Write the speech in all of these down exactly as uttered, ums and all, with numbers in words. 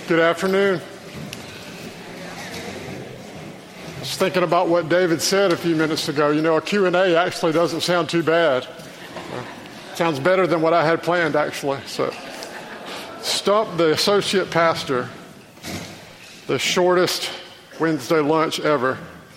Good afternoon. I was thinking about what David said a few minutes ago. You know, a Q and A actually doesn't sound too bad. Uh, sounds better than what I had planned, actually. So, Stump the associate pastor, the shortest Wednesday lunch ever.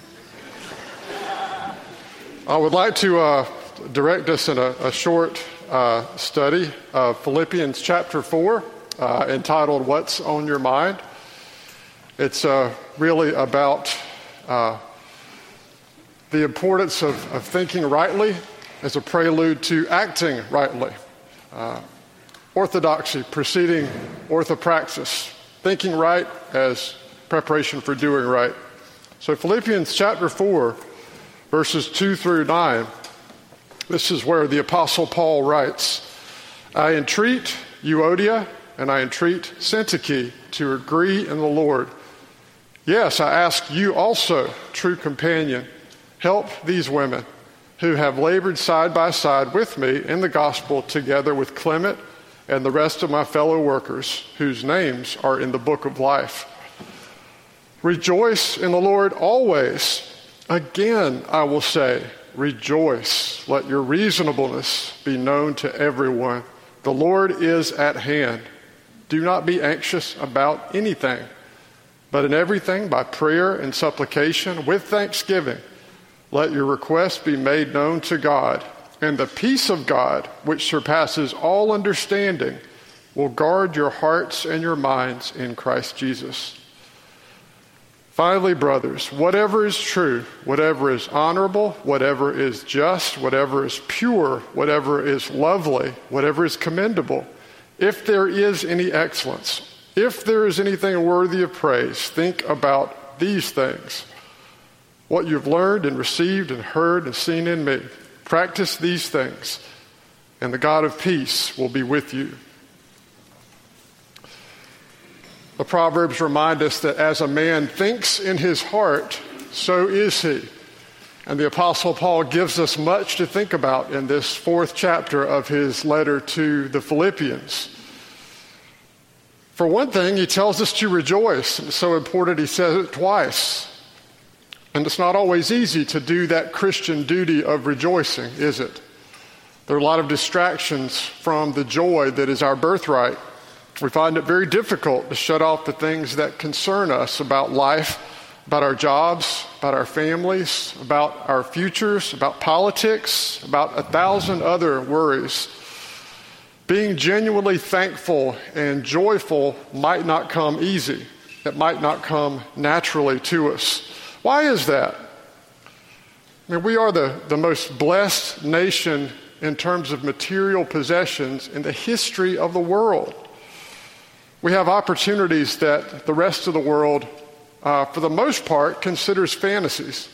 I would like to uh, direct us in a, a short uh, study of Philippians chapter four. Uh, entitled, What's on Your Mind? It's uh, really about uh, the importance of, of thinking rightly as a prelude to acting rightly. Uh, orthodoxy preceding orthopraxis. Thinking right as preparation for doing right. So Philippians chapter four, verses two through nine, this is where the Apostle Paul writes, I entreat Euodia and I entreat Syntyche to agree in the Lord. Yes, I ask you also, true companion, help these women who have labored side by side with me in the gospel together with Clement and the rest of my fellow workers whose names are in the book of life. Rejoice in the Lord always. Again, I will say, rejoice. Let your reasonableness be known to everyone. The Lord is at hand. Do not be anxious about anything, but in everything by prayer and supplication with thanksgiving, let your requests be made known to God, and the peace of God, which surpasses all understanding, will guard your hearts and your minds in Christ Jesus. Finally, brothers, whatever is true, whatever is honorable, whatever is just, whatever is pure, whatever is lovely, whatever is commendable, if there is any excellence, if there is anything worthy of praise, think about these things. What you've learned and received and heard and seen in me, practice these things, and the God of peace will be with you. The Proverbs remind us that as a man thinks in his heart, so is he. And the Apostle Paul gives us much to think about in this fourth chapter of his letter to the Philippians. For one thing, he tells us to rejoice. It's so important he says it twice. And it's not always easy to do that Christian duty of rejoicing, is it? There are a lot of distractions from the joy that is our birthright. We find it very difficult to shut off the things that concern us about life, about our jobs, about our families, about our futures, about politics, about a thousand other worries. Being genuinely thankful and joyful might not come easy. It might not come naturally to us. Why is that? I mean, we are the, the most blessed nation in terms of material possessions in the history of the world. We have opportunities that the rest of the world Uh, for the most part, considers fantasies.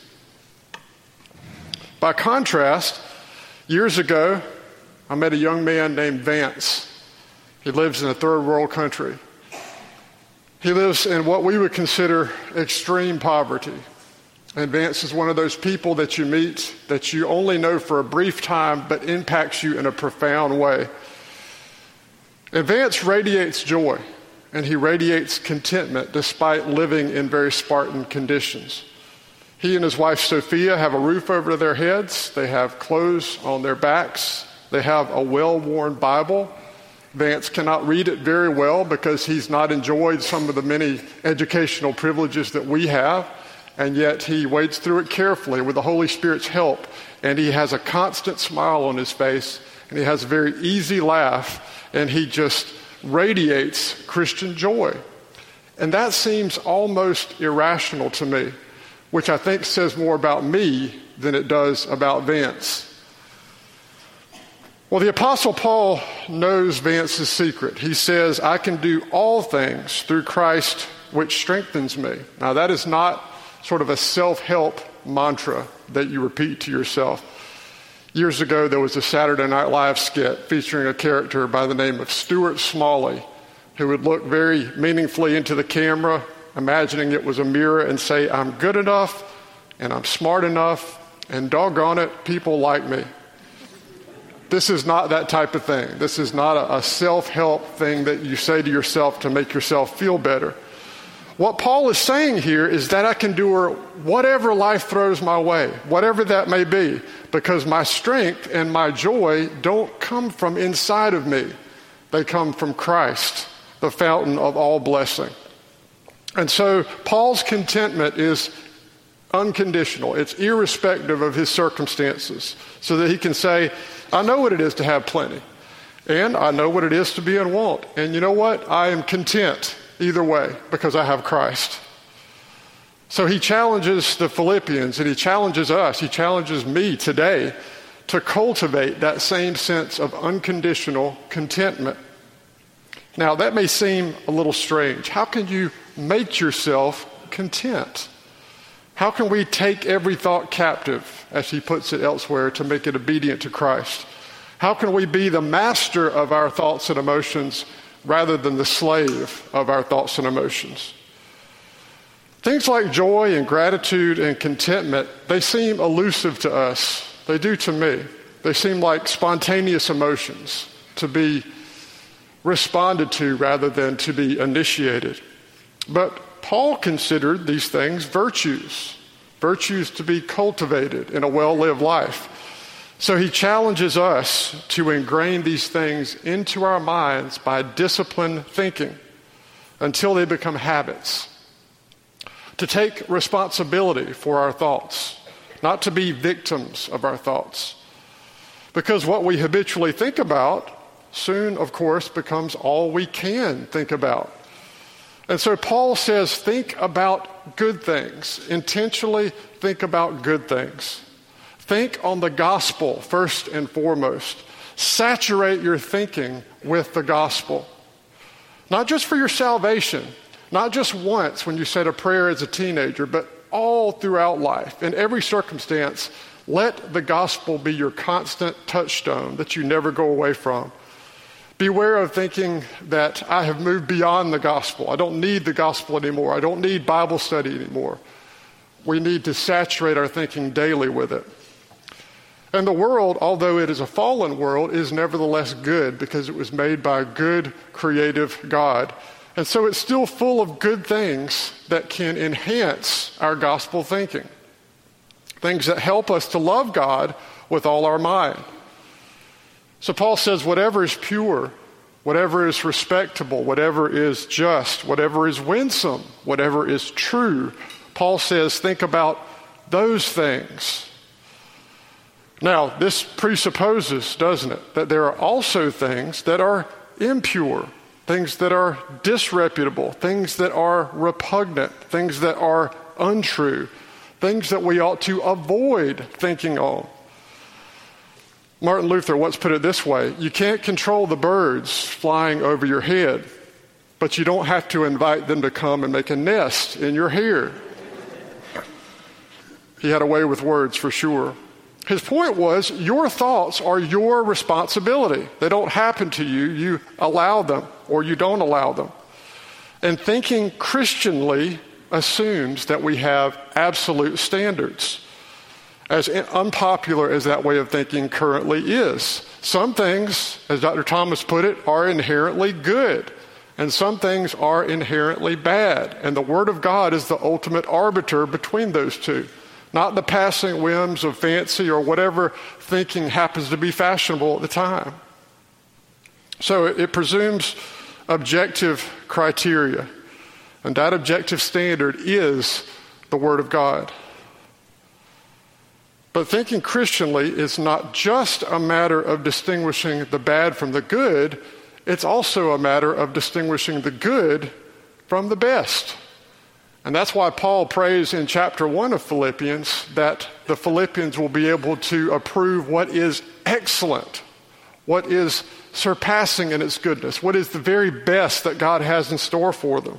By contrast, years ago, I met a young man named Vance. He lives in a third world country. He lives in what we would consider extreme poverty. And Vance is one of those people that you meet that you only know for a brief time, but impacts you in a profound way. And Vance radiates joy. And he radiates contentment despite living in very Spartan conditions. He and his wife Sophia have a roof over their heads. They have clothes on their backs. They have a well-worn Bible. Vance cannot read it very well because he's not enjoyed some of the many educational privileges that we have. And yet he wades through it carefully with the Holy Spirit's help. And he has a constant smile on his face. And he has a very easy laugh. And he just radiates Christian joy. And that seems almost irrational to me, which I think says more about me than it does about Vance. Well, the Apostle Paul knows Vance's secret. He says, I can do all things through Christ which strengthens me. Now, that is not sort of a self-help mantra that you repeat to yourself. Years ago, there was a Saturday Night Live skit featuring a character by the name of Stuart Smalley, who would look very meaningfully into the camera, imagining it was a mirror, and say, I'm good enough, and I'm smart enough, and doggone it, people like me. This is not that type of thing. This is not a, a self-help thing that you say to yourself to make yourself feel better. What Paul is saying here is that I can endure whatever life throws my way, whatever that may be, because my strength and my joy don't come from inside of me. They come from Christ, the fountain of all blessing. And so Paul's contentment is unconditional. It's irrespective of his circumstances, so that he can say, I know what it is to have plenty, and I know what it is to be in want. And you know what? I am content either way because I have Christ. So he challenges the Philippians, and he challenges us, he challenges me today to cultivate that same sense of unconditional contentment. Now, that may seem a little strange. How can you make yourself content? How can we take every thought captive, as he puts it elsewhere, to make it obedient to Christ? How can we be the master of our thoughts and emotions rather than the slave of our thoughts and emotions? Things like joy and gratitude and contentment, they seem elusive to us. They do to me. They seem like spontaneous emotions to be responded to rather than to be initiated. But Paul considered these things virtues, virtues to be cultivated in a well-lived life. So he challenges us to ingrain these things into our minds by disciplined thinking until they become habits. To take responsibility for our thoughts, not to be victims of our thoughts. Because what we habitually think about soon, of course, becomes all we can think about. And so Paul says, think about good things. Intentionally think about good things. Think on the gospel first and foremost. Saturate your thinking with the gospel. Not just for your salvation, not just once when you said a prayer as a teenager, but all throughout life, in every circumstance. Let the gospel be your constant touchstone that you never go away from. Beware of thinking that I have moved beyond the gospel. I don't need the gospel anymore. I don't need Bible study anymore. We need to saturate our thinking daily with it. And the world, although it is a fallen world, is nevertheless good because it was made by a good, creative God. And so it's still full of good things that can enhance our gospel thinking. Things that help us to love God with all our mind. So Paul says, whatever is pure, whatever is respectable, whatever is just, whatever is winsome, whatever is true, Paul says, think about those things. Now, this presupposes, doesn't it, that there are also things that are impure, things that are disreputable, things that are repugnant, things that are untrue, things that we ought to avoid thinking on. Martin Luther once put it this way: you can't control the birds flying over your head, but you don't have to invite them to come and make a nest in your hair. He had a way with words for sure. His point was, your thoughts are your responsibility. They don't happen to you. You allow them or you don't allow them. And thinking Christianly assumes that we have absolute standards. As unpopular as that way of thinking currently is. Some things, as Doctor Thomas put it, are inherently good, and some things are inherently bad. And the Word of God is the ultimate arbiter between those two, not the passing whims of fancy or whatever thinking happens to be fashionable at the time. So it, it presumes objective criteria, and that objective standard is the Word of God. But thinking Christianly is not just a matter of distinguishing the bad from the good, it's also a matter of distinguishing the good from the best. And that's why Paul prays in chapter one of Philippians that the Philippians will be able to approve what is excellent, what is surpassing in its goodness, what is the very best that God has in store for them.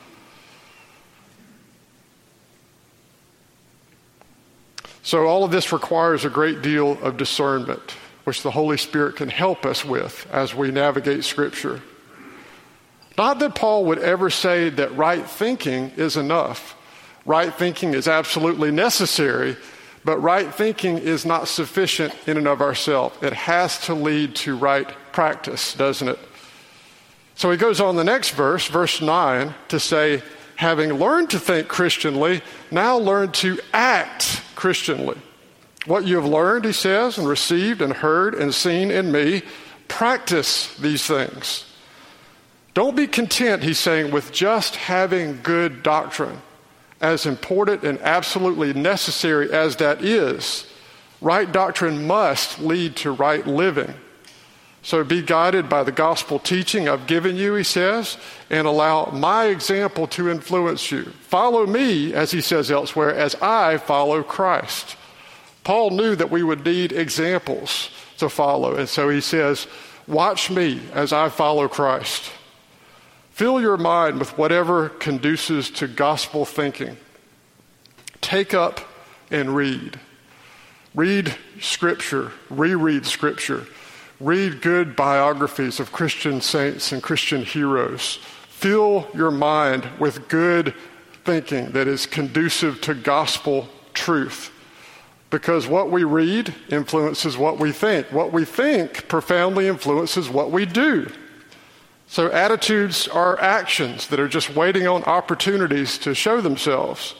So all of this requires a great deal of discernment, which the Holy Spirit can help us with as we navigate Scripture. Not that Paul would ever say that right thinking is enough. Right thinking is absolutely necessary, But right thinking is not sufficient in and of ourselves. It has to lead to right practice, doesn't it? So he goes on the next verse, verse nine, to say, having learned to think Christianly, now learn to act Christianly. What you have learned, he says, and received and heard and seen in me, practice these things. Don't be content, he's saying, with just having good doctrine. As important and absolutely necessary as that is, right doctrine must lead to right living. So be guided by the gospel teaching I've given you, he says, and allow my example to influence you. Follow me, as he says elsewhere, as I follow Christ. Paul knew that we would need examples to follow, and so he says, watch me as I follow Christ. Fill your mind with whatever conduces to gospel thinking. Take up and read. Read Scripture, reread Scripture. Read good biographies of Christian saints and Christian heroes. Fill your mind with good thinking that is conducive to gospel truth. Because what we read influences what we think. What we think profoundly influences what we do. So attitudes are actions that are just waiting on opportunities to show themselves.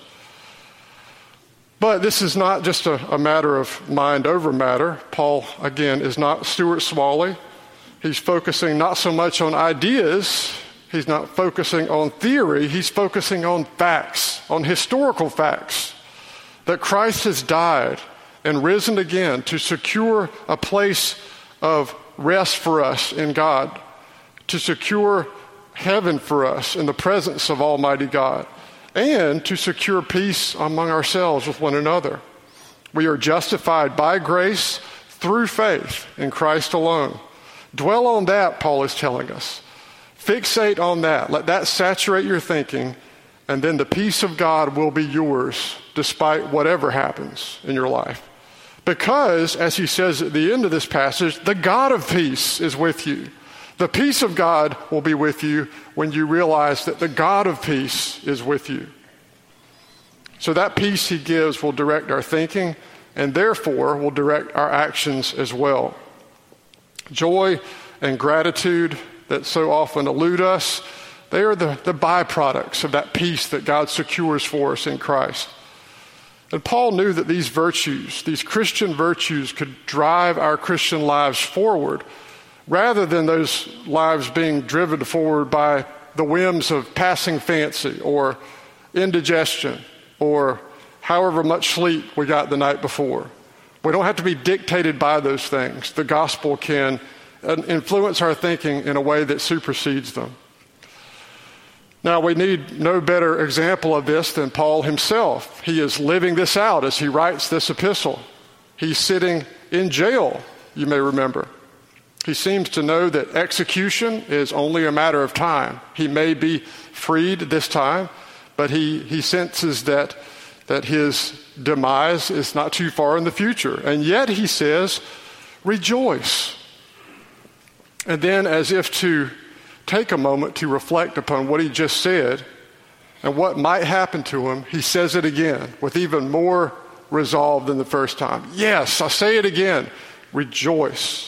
But this is not just a, a matter of mind over matter. Paul, again, is not Stuart Smalley. He's focusing not so much on ideas. He's not focusing on theory. He's focusing on facts, on historical facts. That Christ has died and risen again to secure a place of rest for us in God, to secure heaven for us in the presence of Almighty God, and to secure peace among ourselves with one another. We are justified by grace through faith in Christ alone. Dwell on that, Paul is telling us. Fixate on that. Let that saturate your thinking, and then the peace of God will be yours despite whatever happens in your life. Because, as he says at the end of this passage, the God of peace is with you. The peace of God will be with you when you realize that the God of peace is with you. So that peace he gives will direct our thinking and therefore will direct our actions as well. Joy and gratitude that so often elude us, they are the, the byproducts of that peace that God secures for us in Christ. And Paul knew that these virtues, these Christian virtues, could drive our Christian lives forward rather than those lives being driven forward by the whims of passing fancy or indigestion or however much sleep we got the night before. We don't have to be dictated by those things. The gospel can influence our thinking in a way that supersedes them. Now, we need no better example of this than Paul himself. He is living this out as he writes this epistle. He's sitting in jail, you may remember. He seems to know that execution is only a matter of time. He may be freed this time, but he, he senses that, that his demise is not too far in the future. And yet he says, rejoice. And then, as if to take a moment to reflect upon what he just said and what might happen to him, he says it again with even more resolve than the first time. Yes, I say it again, rejoice.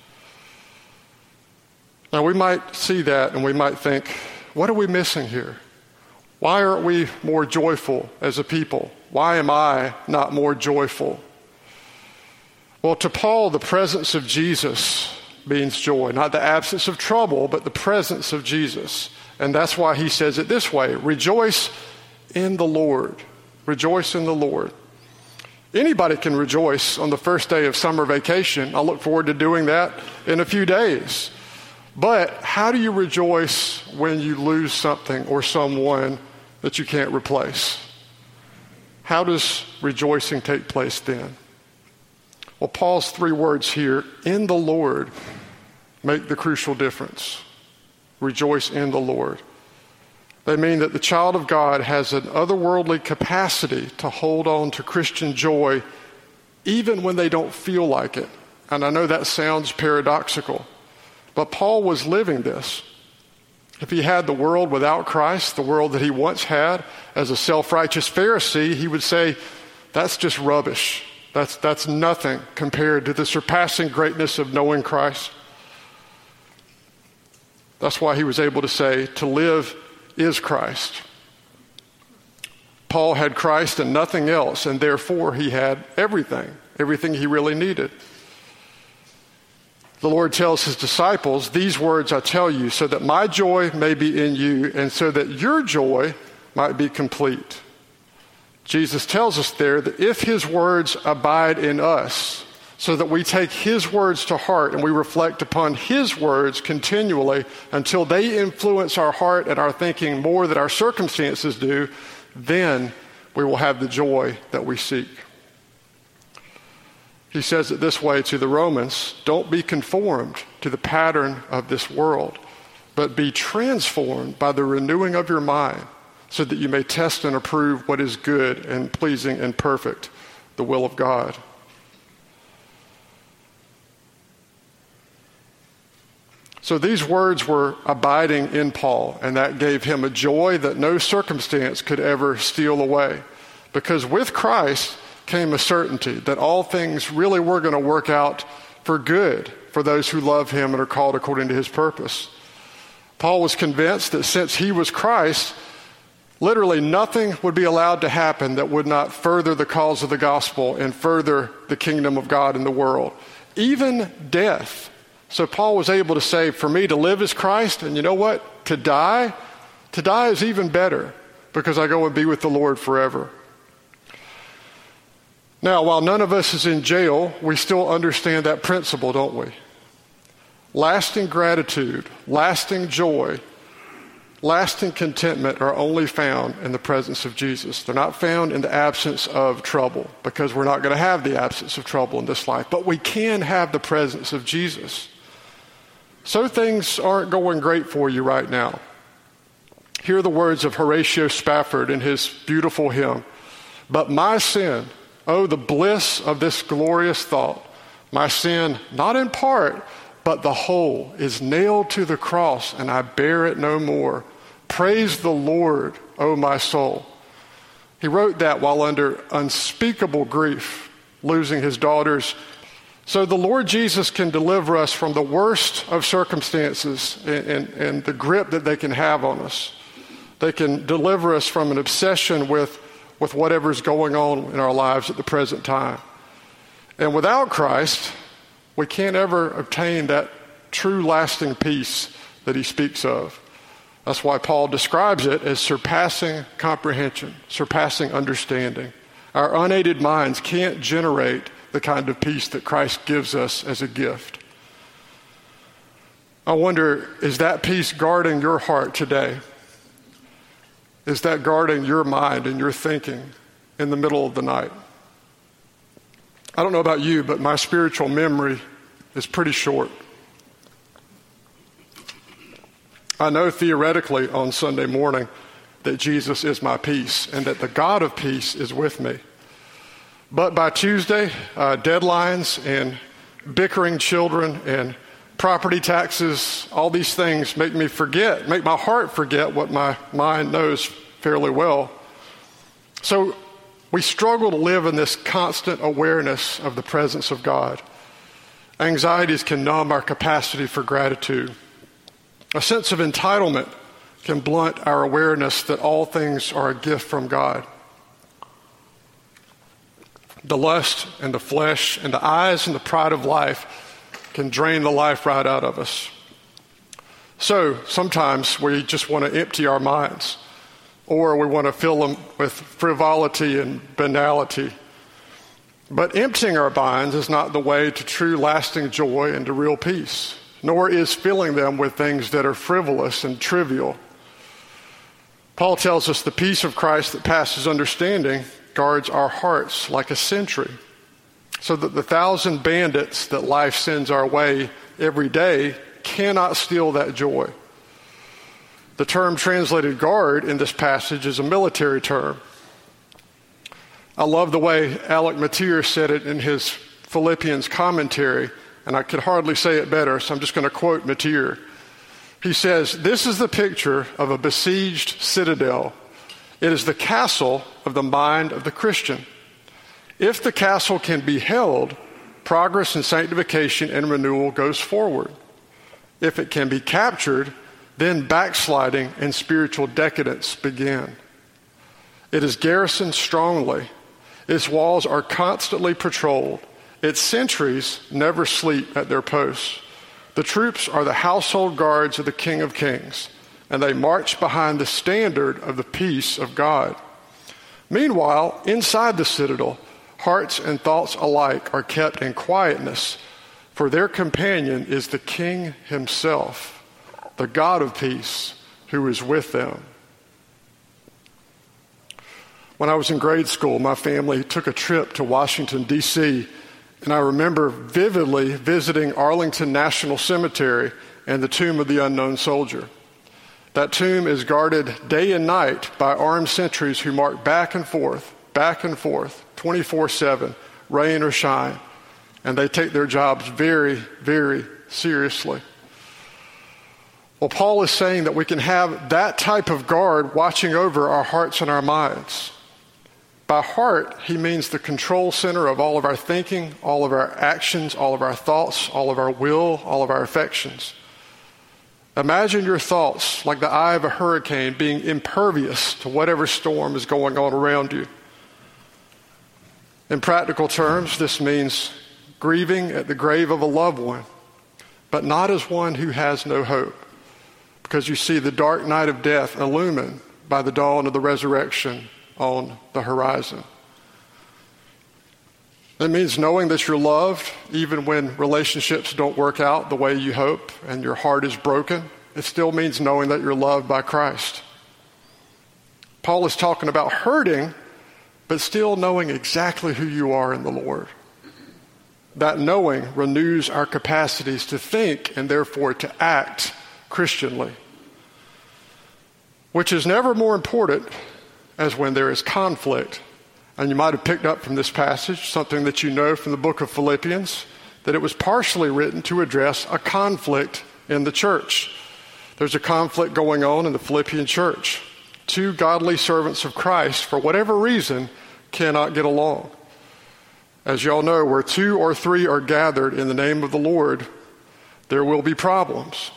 Now, we might see that and we might think, what are we missing here? Why aren't we more joyful as a people? Why am I not more joyful? Well, to Paul, the presence of Jesus means joy, not the absence of trouble, but the presence of Jesus. And that's why he says it this way, rejoice in the Lord. Rejoice in the Lord. Anybody can rejoice on the first day of summer vacation. I look forward to doing that in a few days. But how do you rejoice when you lose something or someone that you can't replace? How does rejoicing take place then? Well, Paul's three words here, in the Lord, make the crucial difference. Rejoice in the Lord. They mean that the child of God has an otherworldly capacity to hold on to Christian joy even when they don't feel like it. And I know that sounds paradoxical, but Paul was living this. If he had the world without Christ, the world that he once had as a self-righteous Pharisee, he would say, That's just rubbish. That's, that's nothing compared to the surpassing greatness of knowing Christ. That's why he was able to say, to live is Christ. Paul had Christ and nothing else, and therefore he had everything, everything he really needed. The Lord tells his disciples, these words I tell you, so that my joy may be in you, and so that your joy might be complete. Jesus tells us there that if his words abide in us, so that we take his words to heart and we reflect upon his words continually until they influence our heart and our thinking more than our circumstances do, then we will have the joy that we seek. He says it this way to the Romans, don't be conformed to the pattern of this world, but be transformed by the renewing of your mind, so that you may test and approve what is good and pleasing and perfect, the will of God. So these words were abiding in Paul, and that gave him a joy that no circumstance could ever steal away. Because with Christ came a certainty that all things really were going to work out for good for those who love him and are called according to his purpose. Paul was convinced that since he was Christ, literally nothing would be allowed to happen that would not further the cause of the gospel and further the kingdom of God in the world, even death. So Paul was able to say, for me to live is Christ, and you know what? To die, to die is even better because I go and be with the Lord forever. Now, while none of us is in jail, we still understand that principle, don't we? Lasting gratitude, lasting joy, lasting contentment are only found in the presence of Jesus. They're not found in the absence of trouble, because we're not going to have the absence of trouble in this life. But we can have the presence of Jesus. So things aren't going great for you right now. Hear the words of Horatio Spafford in his beautiful hymn, but my sin, oh, the bliss of this glorious thought, my sin, not in part, but the whole, is nailed to the cross, and I bear it no more. Praise the Lord, O my soul. He wrote that while under unspeakable grief, losing his daughters. So the Lord Jesus can deliver us from the worst of circumstances and, and, and the grip that they can have on us. They can deliver us from an obsession with, with whatever's going on in our lives at the present time. And without Christ, we can't ever obtain that true lasting peace that he speaks of. That's why Paul describes it as surpassing comprehension, surpassing understanding. Our unaided minds can't generate the kind of peace that Christ gives us as a gift. I wonder, is that peace guarding your heart today? Is that guarding your mind and your thinking in the middle of the night? I don't know about you, but my spiritual memory is pretty short. I know theoretically on Sunday morning that Jesus is my peace and that the God of peace is with me. But by Tuesday, uh, deadlines and bickering children and property taxes, all these things make me forget, make my heart forget what my mind knows fairly well. So we struggle to live in this constant awareness of the presence of God. Anxieties can numb our capacity for gratitude. A sense of entitlement can blunt our awareness that all things are a gift from God. The lust and the flesh and the eyes and the pride of life can drain the life right out of us. So sometimes we just want to empty our minds, or we want to fill them with frivolity and banality. But emptying our minds is not the way to true lasting joy and to real peace, nor is filling them with things that are frivolous and trivial. Paul tells us the peace of Christ that passes understanding guards our hearts like a sentry, so that the thousand bandits that life sends our way every day cannot steal that joy. The term translated guard in this passage is a military term. I love the way Alec Motyer said it in his Philippians commentary, and I could hardly say it better, so I'm just going to quote Motyer. He says, "This is the picture of a besieged citadel. It is the castle of the mind of the Christian. If the castle can be held, progress in sanctification and renewal goes forward. If it can be captured, then backsliding and spiritual decadence begin. It is garrisoned strongly. Its walls are constantly patrolled. Its sentries never sleep at their posts. The troops are the household guards of the King of Kings, and they march behind the standard of the peace of God. Meanwhile, inside the citadel, hearts and thoughts alike are kept in quietness, for their companion is the King himself, the God of peace, who is with them. When I was in grade school, my family took a trip to Washington, D C, and I remember vividly visiting Arlington National Cemetery and the Tomb of the Unknown Soldier. That tomb is guarded day and night by armed sentries who march back and forth, back and forth, twenty-four seven, rain or shine, and they take their jobs very, very seriously. Well, Paul is saying that we can have that type of guard watching over our hearts and our minds. By heart, he means the control center of all of our thinking, all of our actions, all of our thoughts, all of our will, all of our affections. Imagine your thoughts like the eye of a hurricane being impervious to whatever storm is going on around you. In practical terms, this means grieving at the grave of a loved one, but not as one who has no hope, because you see the dark night of death illumined by the dawn of the resurrection on the horizon. It means knowing that you're loved even when relationships don't work out the way you hope and your heart is broken. It still means knowing that you're loved by Christ. Paul is talking about hurting, but still knowing exactly who you are in the Lord. That knowing renews our capacities to think and therefore to act Christianly, which is never more important as when there is conflict. And you might have picked up from this passage something that you know from the book of Philippians, that it was partially written to address a conflict in the church. There's a conflict going on in the Philippian church. Two godly servants of Christ, for whatever reason, cannot get along. As you all know, where two or three are gathered in the name of the Lord, there will be problems.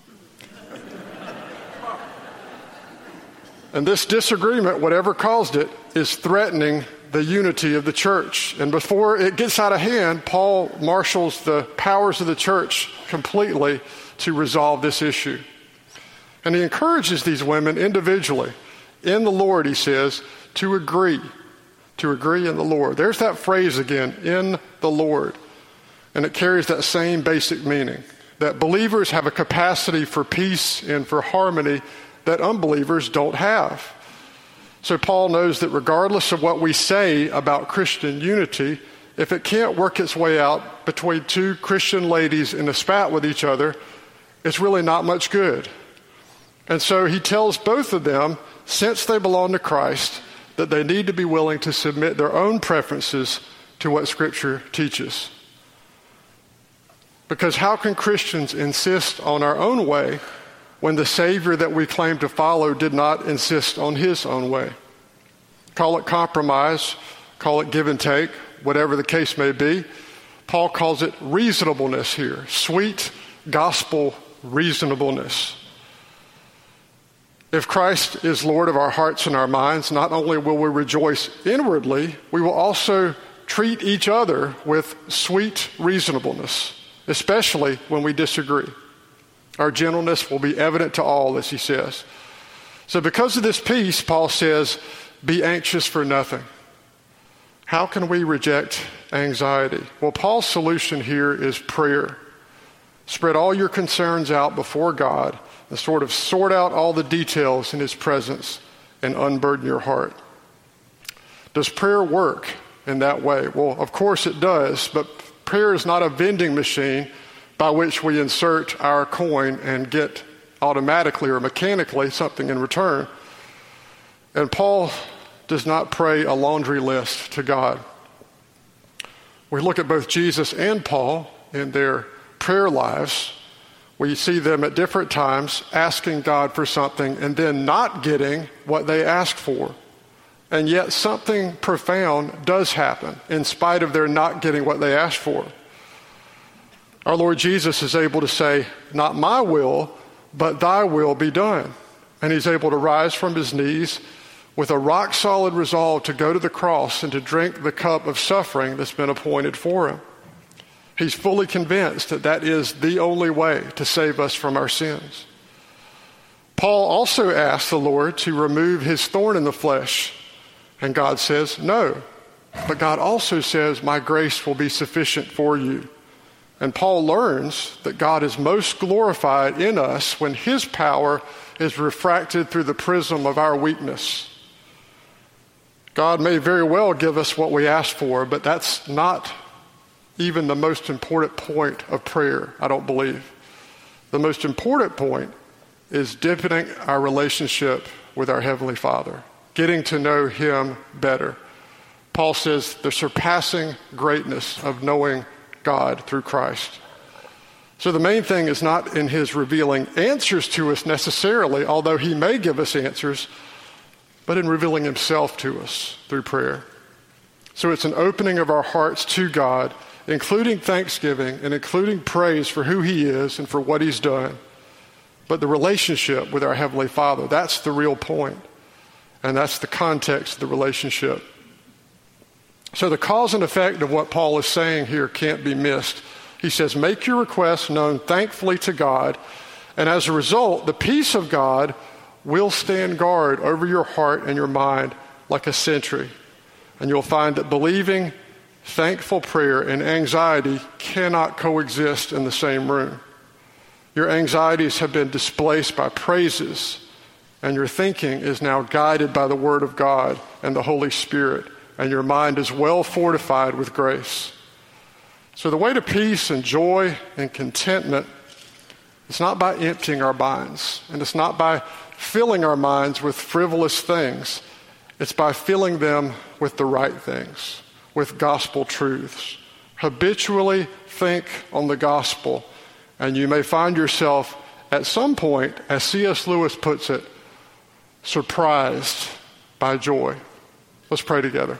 And this disagreement, whatever caused it, is threatening the unity of the church. And before it gets out of hand, Paul marshals the powers of the church completely to resolve this issue. And he encourages these women individually, in the Lord, he says, to agree, to agree in the Lord. There's that phrase again, in the Lord. And it carries that same basic meaning, that believers have a capacity for peace and for harmony that unbelievers don't have. So Paul knows that regardless of what we say about Christian unity, if it can't work its way out between two Christian ladies in a spat with each other, it's really not much good. And so he tells both of them, since they belong to Christ, that they need to be willing to submit their own preferences to what Scripture teaches. Because how can Christians insist on our own way when the Savior that we claim to follow did not insist on his own way? Call it compromise, call it give and take, whatever the case may be. Paul calls it reasonableness here, sweet gospel reasonableness. If Christ is Lord of our hearts and our minds, not only will we rejoice inwardly, we will also treat each other with sweet reasonableness, especially when we disagree. Our gentleness will be evident to all, as he says. So because of this peace, Paul says, be anxious for nothing. How can we reject anxiety? Well, Paul's solution here is prayer. Spread all your concerns out before God and sort of sort out all the details in his presence and unburden your heart. Does prayer work in that way? Well, of course it does, but prayer is not a vending machine by which we insert our coin and get automatically or mechanically something in return. And Paul does not pray a laundry list to God. We look at both Jesus and Paul in their prayer lives. We see them at different times asking God for something and then not getting what they asked for. And yet something profound does happen in spite of their not getting what they asked for. Our Lord Jesus is able to say, not my will, but thy will be done. And he's able to rise from his knees with a rock-solid resolve to go to the cross and to drink the cup of suffering that's been appointed for him. He's fully convinced that that is the only way to save us from our sins. Paul also asked the Lord to remove his thorn in the flesh, and God says no. But God also says, my grace will be sufficient for you. And Paul learns that God is most glorified in us when his power is refracted through the prism of our weakness. God may very well give us what we ask for, but that's not even the most important point of prayer, I don't believe. The most important point is deepening our relationship with our Heavenly Father, getting to know him better. Paul says the surpassing greatness of knowing God through Christ. So the main thing is not in his revealing answers to us necessarily, although he may give us answers, but in revealing himself to us through prayer. So it's an opening of our hearts to God, including thanksgiving and including praise for who he is and for what he's done. But the relationship with our Heavenly Father, that's the real point. And that's the context of the relationship. So the cause and effect of what Paul is saying here can't be missed. He says, make your requests known thankfully to God, and as a result, the peace of God will stand guard over your heart and your mind like a sentry. And you'll find that believing, thankful prayer and anxiety cannot coexist in the same room. Your anxieties have been displaced by praises, and your thinking is now guided by the Word of God and the Holy Spirit, and your mind is well fortified with grace. So the way to peace and joy and contentment is not by emptying our minds, and it's not by filling our minds with frivolous things. It's by filling them with the right things, with gospel truths. Habitually think on the gospel, and you may find yourself at some point, as C S Lewis puts it, surprised by joy. Let's pray together.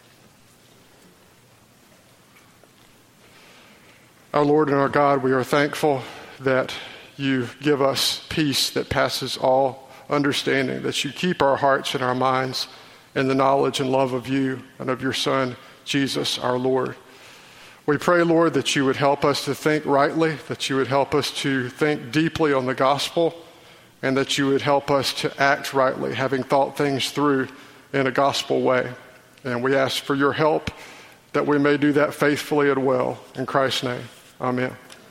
Our Lord and our God, we are thankful that you give us peace that passes all understanding, that you keep our hearts and our minds in the knowledge and love of you and of your Son, Jesus, our Lord. We pray, Lord, that you would help us to think rightly, that you would help us to think deeply on the gospel, and that you would help us to act rightly, having thought things through in a gospel way. And we ask for your help that we may do that faithfully and well. In Christ's name, amen.